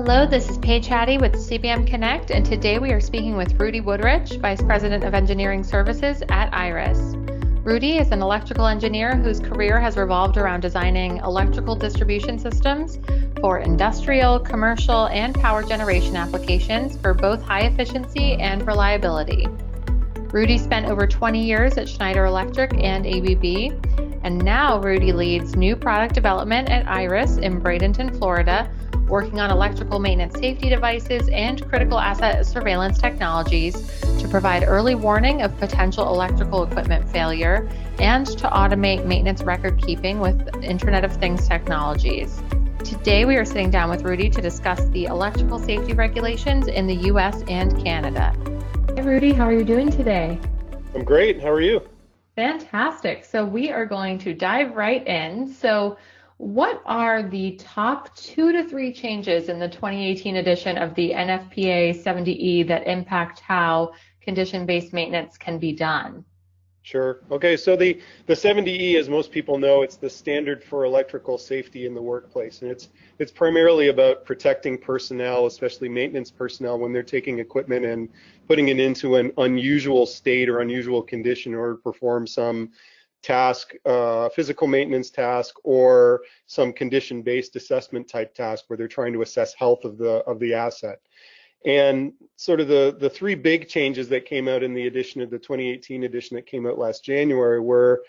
Hello, this is Paige Hattie with CBM Connect, and today we are speaking with Rudy Woodrich, Vice President of Engineering Services at IRIS. Rudy is an electrical engineer whose career has revolved around designing electrical distribution systems for industrial, commercial, and power generation applications for both high efficiency and reliability. Rudy spent over 20 years at Schneider Electric and ABB, and now Rudy leads new product development at IRIS in Bradenton, Florida, working on electrical maintenance safety devices and critical asset surveillance technologies to provide early warning of potential electrical equipment failure and to automate maintenance record keeping with Internet of Things technologies. Today we are sitting down with Rudy to discuss the electrical safety regulations in the US and Canada. Hey Rudy, how are you doing today? I'm great. How are you? Fantastic. So we are going to dive right in. So what are the top 2 to 3 changes in the 2018 edition of the NFPA 70E that impact how condition-based maintenance can be done? Sure. Okay, so the 70E, as most people know, it's the standard for electrical safety in the workplace, and it's primarily about protecting personnel, especially maintenance personnel, when they're taking equipment and putting it into an unusual state or unusual condition in order to perform some task, physical maintenance task, or some condition-based assessment type task where they're trying to assess health of the asset. And sort of the 3 big changes that came out in the edition of the 2018 edition that came out last January were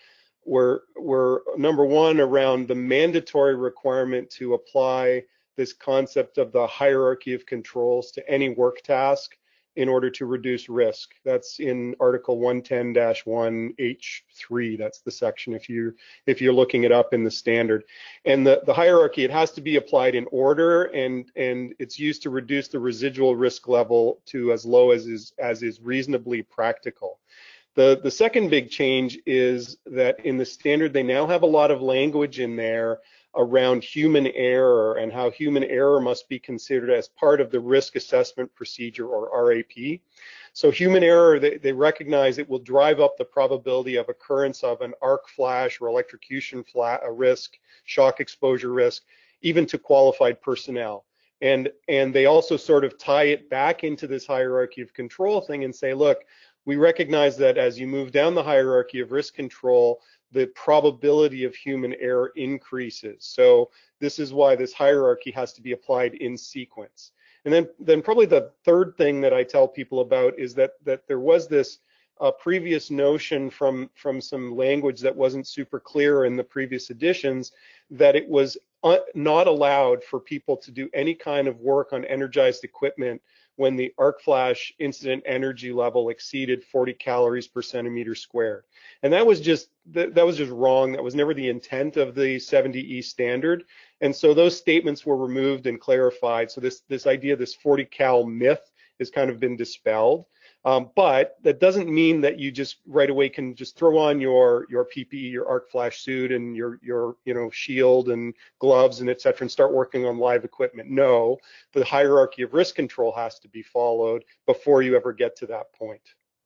number 1, around the mandatory requirement to apply this concept of the hierarchy of controls to any work task in order to reduce risk. That's in Article 110-1H3. That's the section if you're looking it up in the standard. And the hierarchy, it has to be applied in order, and it's used to reduce the residual risk level to as low as is reasonably practical. The second big change is that in the standard they now have a lot of language in there around human error and how human error must be considered as part of the risk assessment procedure, or RAP. So human error, they recognize it will drive up the probability of occurrence of an arc flash or electrocution risk, shock exposure risk, even to qualified personnel. And they also sort of tie it back into this hierarchy of control thing and say, look, we recognize that as you move down the hierarchy of risk control, the probability of human error increases. So this is why this hierarchy has to be applied in sequence. And then probably the third thing that I tell people about is that there was this previous notion from some language that wasn't super clear in the previous editions, that it was not allowed for people to do any kind of work on energized equipment when the arc flash incident energy level exceeded 40 calories per centimeter squared. And that was just wrong. That was never the intent of the 70E standard. And so those statements were removed and clarified. So this idea, this 40 cal myth, has kind of been dispelled. But that doesn't mean that you just right away can just throw on your PPE, your arc flash suit, and your shield and gloves and et cetera, and start working on live equipment. No, the hierarchy of risk control has to be followed before you ever get to that point.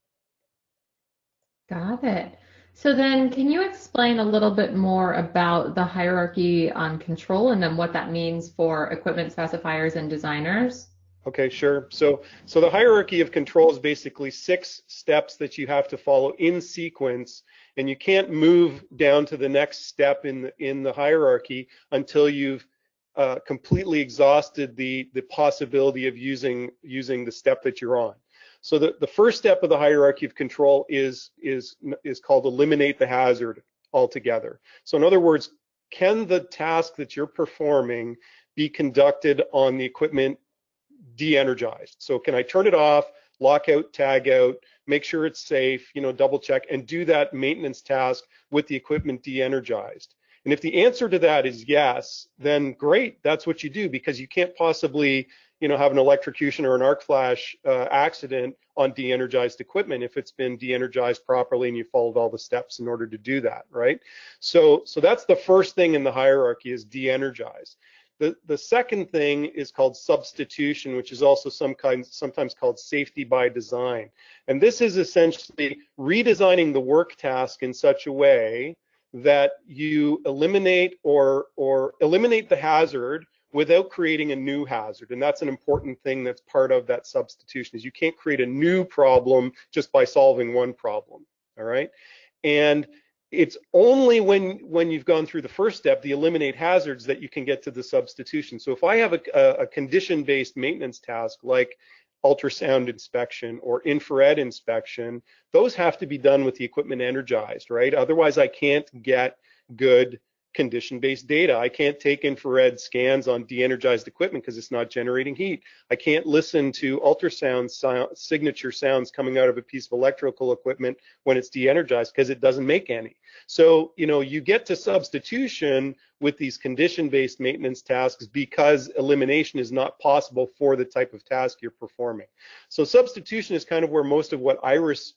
Got it. So then can you explain a little bit more about the hierarchy on control and then what that means for equipment specifiers and designers? Okay, sure. So the hierarchy of control is basically 6 steps that you have to follow in sequence, and you can't move down to the next step in the hierarchy until you've completely exhausted the possibility of using the step that you're on. So the first step of the hierarchy of control is called eliminate the hazard altogether. So in other words, can the task that you're performing be conducted on the equipment de-energized? So can I turn it off, lock out, tag out, make sure it's safe, double check, and do that maintenance task with the equipment de-energized? And if the answer to that is yes, then great, that's what you do, because you can't possibly have an electrocution or an arc flash accident on de-energized equipment if it's been de-energized properly and you followed all the steps in order to do that, right? So that's the first thing in the hierarchy, is de-energize. The second thing is called substitution, which is also sometimes called safety by design. And this is essentially redesigning the work task in such a way that you eliminate the hazard without creating a new hazard. And that's an important thing that's part of that substitution, is you can't create a new problem just by solving one problem, all right? And it's only when you've gone through the first step, the eliminate hazards, that you can get to the substitution. So if I have a condition-based maintenance task like ultrasound inspection or infrared inspection, those have to be done with the equipment energized, right? Otherwise, I can't get good condition-based data. I can't take infrared scans on de-energized equipment because it's not generating heat. I can't listen to ultrasound signature sounds coming out of a piece of electrical equipment when it's de-energized because it doesn't make any. So, you get to substitution with these condition-based maintenance tasks because elimination is not possible for the type of task you're performing. So substitution is kind of where most of what IRIS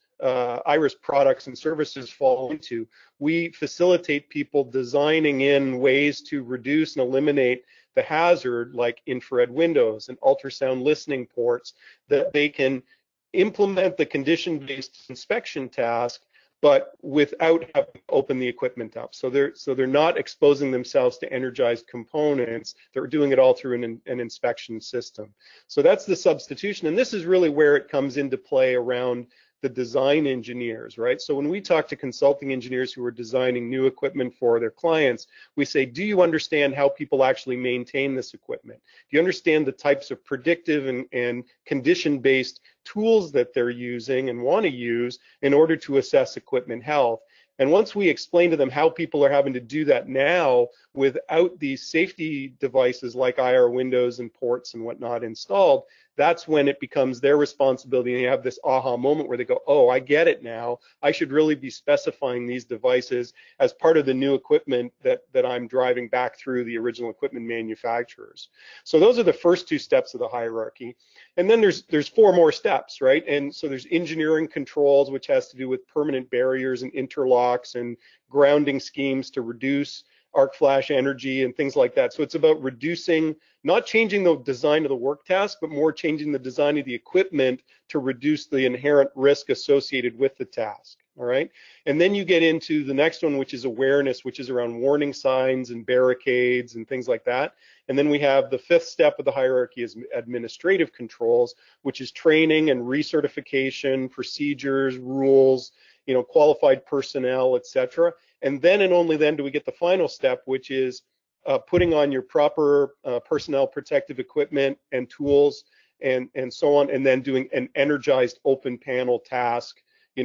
products and services fall into. We facilitate people designing in ways to reduce and eliminate the hazard, like infrared windows and ultrasound listening ports, that they can implement the condition-based inspection task, but without having to open the equipment up. So they're not exposing themselves to energized components. They're doing it all through an inspection system. So that's the substitution, and this is really where it comes into play around the design engineers, right? So when we talk to consulting engineers who are designing new equipment for their clients, we say, do you understand how people actually maintain this equipment? Do you understand the types of predictive and condition-based tools that they're using and want to use in order to assess equipment health? And once we explain to them how people are having to do that now without these safety devices like IR windows and ports and whatnot installed, that's when it becomes their responsibility, and you have this aha moment where they go, oh, I get it now. I should really be specifying these devices as part of the new equipment that I'm driving back through the original equipment manufacturers. So those are the first two steps of the hierarchy. And then there's four more steps, right? And so there's engineering controls, which has to do with permanent barriers and interlocks and grounding schemes to reduce arc flash energy and things like that. So it's about reducing, not changing the design of the work task, but more changing the design of the equipment to reduce the inherent risk associated with the task, all right? And then you get into the next one, which is awareness, which is around warning signs and barricades and things like that. And then we have the fifth step of the hierarchy is administrative controls, which is training and recertification, procedures, rules, qualified personnel, et cetera. And then and only then do we get the final step, which is putting on your proper personnel protective equipment and tools and so on, and then doing an energized open panel task,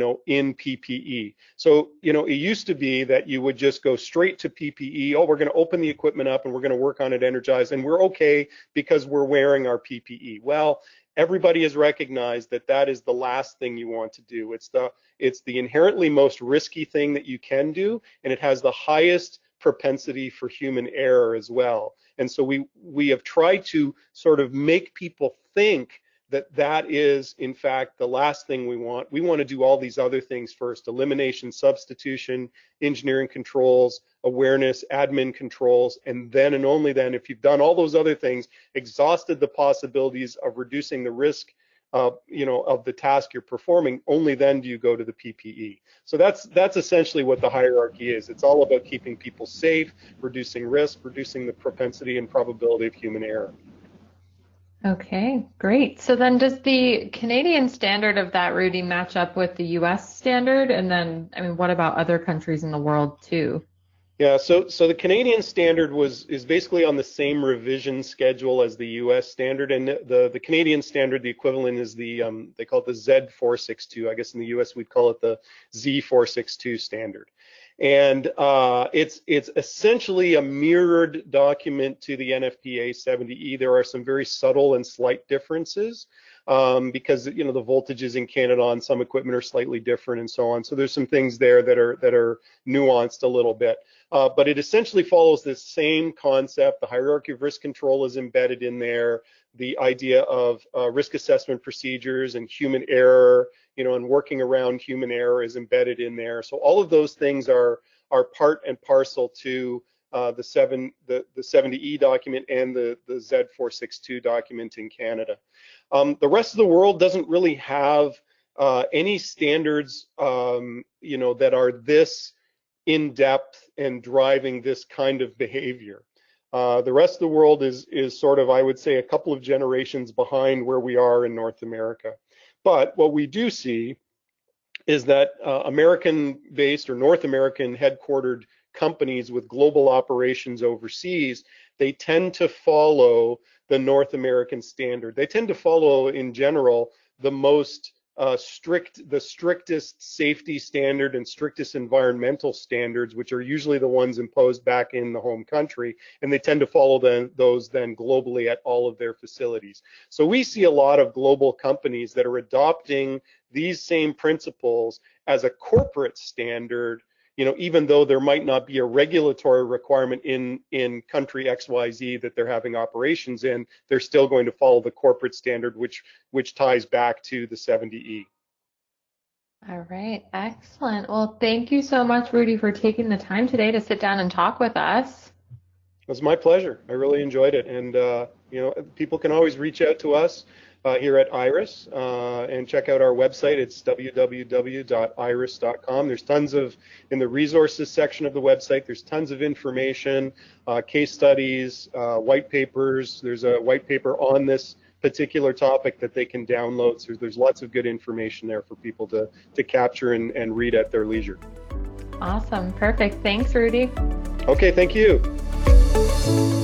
in PPE. So, it used to be that you would just go straight to PPE. Oh, we're going to open the equipment up and we're going to work on it energized, and we're okay because we're wearing our PPE. Well, everybody has recognized that that is the last thing you want to do. It's the inherently most risky thing that you can do, and it has the highest propensity for human error as well. And so we have tried to sort of make people think that is in fact the last thing we want. We want to do all these other things first: elimination, substitution, engineering controls, awareness, admin controls, and then and only then, if you've done all those other things, exhausted the possibilities of reducing the risk of the task you're performing, only then do you go to the PPE. So that's essentially what the hierarchy is. It's all about keeping people safe, reducing risk, reducing the propensity and probability of human error. Okay, great. So then does the Canadian standard of that, Rudy, match up with the US standard? And then, what about other countries in the world too? Yeah, so the Canadian standard is basically on the same revision schedule as the US standard, and the Canadian standard, the equivalent is the they call it the Z462. I guess in the US we'd call it the Z462 standard. And it's essentially a mirrored document to the NFPA 70E. There are some very subtle and slight differences because the voltages in Canada on some equipment are slightly different and so on. So there's some things there that are nuanced a little bit. But it essentially follows this same concept. The hierarchy of risk control is embedded in there. The idea of risk assessment procedures and human error, and working around human error is embedded in there. So all of those things are part and parcel to the 70E document and the Z462 document in Canada. The rest of the world doesn't really have any standards, that are this in depth and driving this kind of behavior. The rest of the world is sort of, I would say, a couple of generations behind where we are in North America. But what we do see is that American-based or North American headquartered companies with global operations overseas, they tend to follow the North American standard. They tend to follow, in general, the most the strictest safety standard and strictest environmental standards, which are usually the ones imposed back in the home country, and they tend to follow those globally at all of their facilities. So we see a lot of global companies that are adopting these same principles as a corporate standard, even though there might not be a regulatory requirement in country XYZ that they're having operations in, they're still going to follow the corporate standard, which ties back to the 70E. All right, excellent. Well, thank you so much, Rudy, for taking the time today to sit down and talk with us. It was my pleasure. I really enjoyed it, and people can always reach out to us here at IRIS and check out our website. It's www.iris.com. There's tons in the resources section of the website, there's tons of information, case studies, white papers. There's a white paper on this particular topic that they can download. So there's lots of good information there for people to capture and read at their leisure. Awesome. Perfect. Thanks, Rudy. Okay, thank you.